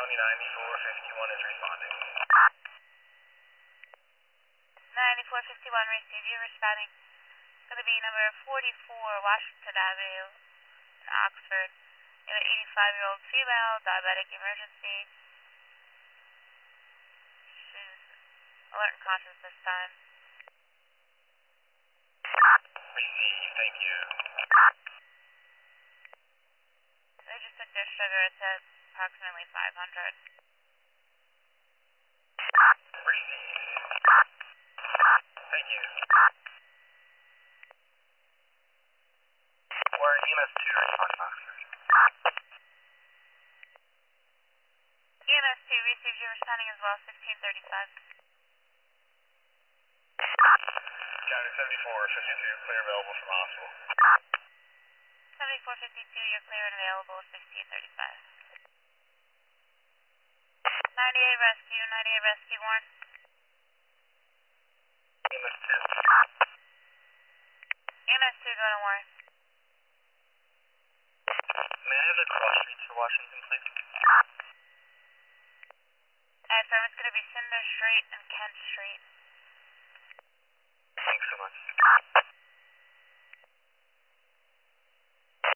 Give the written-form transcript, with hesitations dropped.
County 9451 is responding. 9451, receive you, responding. It's going to be number 44 Washington Avenue in Oxford. You have an 85-year-old female, diabetic emergency. She's alert and conscious this time. Receive, thank you. They just took their sugar. It's at approximately 500. Receive. Thank you. We're EMS 2 responding Oxford. EMS 2 received you, responding as well, 1635. County 7452, clear available from hospital. 7452, you're clear and available, 1635. 98 rescue, Warren. EMS 2. EMS 2 going to Warren. May I have the cross streets for Washington, please? Firm, it's going to be Cinder Street and Kent Street.